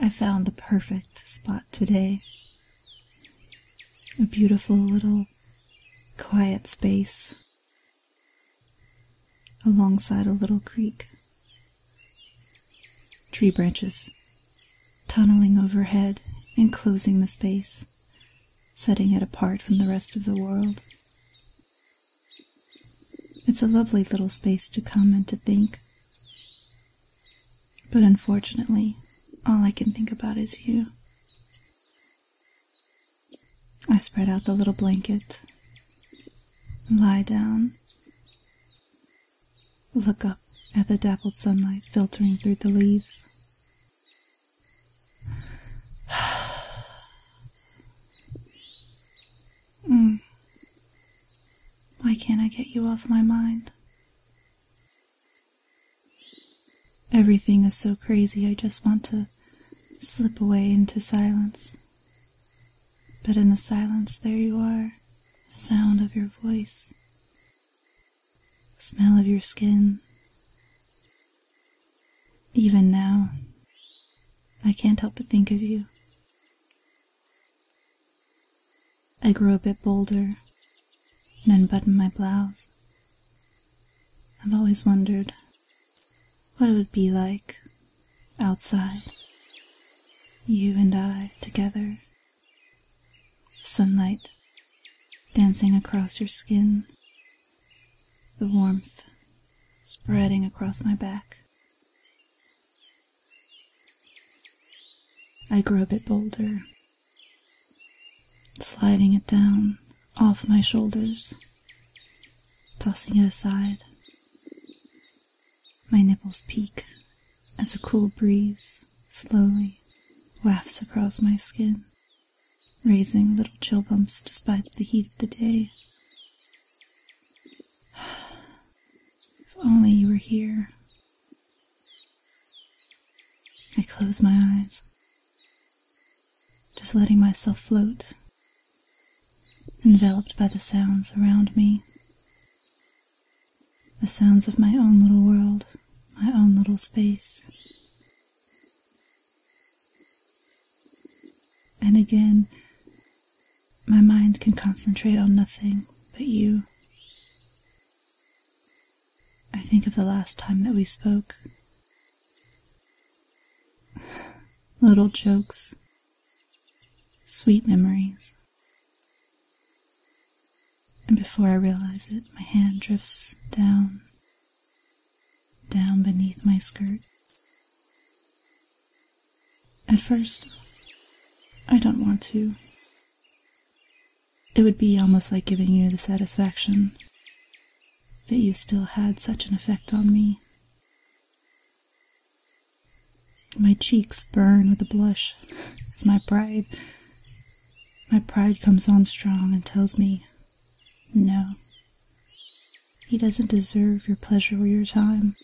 I found the perfect spot today. A beautiful little quiet space alongside a little creek. Tree branches tunneling overhead, enclosing the space, setting it apart from the rest of the world. It's a lovely little space to come and to think. But unfortunately, all I can think about is you. I spread out the little blanket, lie down, look up at the dappled sunlight filtering through the leaves. Why can't I get you off my mind? Everything is so crazy, I just want to slip away into silence. But in the silence, there you are, the sound of your voice, the smell of your skin. Even now, I can't help but think of you. I grow a bit bolder and unbutton my blouse. I've always wondered what it would be like outside, you and I together, the sunlight dancing across your skin, the warmth spreading across my back. I grow a bit bolder, sliding it down off my shoulders, tossing it aside. My nipples peak as a cool breeze slowly wafts across my skin, raising little chill bumps despite the heat of the day. If only you were here. I close my eyes, just letting myself float, enveloped by the sounds around me, the sounds of my own little world, my own little space. And again, my mind can concentrate on nothing but you. I think of the last time that we spoke. Little jokes, sweet memories. And before I realize it, my hand drifts down beneath my skirt. At first, I don't want to. It would be almost like giving you the satisfaction that you still had such an effect on me. My cheeks burn with a blush as my pride comes on strong and tells me, no, he doesn't deserve your pleasure or your time.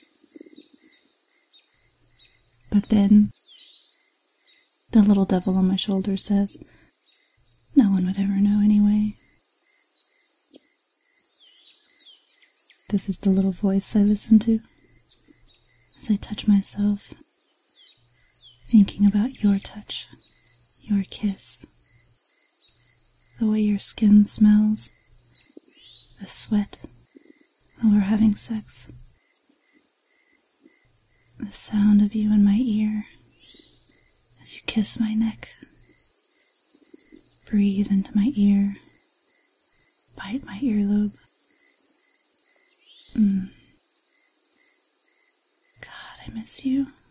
But then, the little devil on my shoulder says, no one would ever know anyway. This is the little voice I listen to as I touch myself, thinking about your touch, your kiss, the way your skin smells, the sweat while we're having sex, the sound of you in my ear as you kiss my neck, breathe into my ear, bite my earlobe. God, I miss you.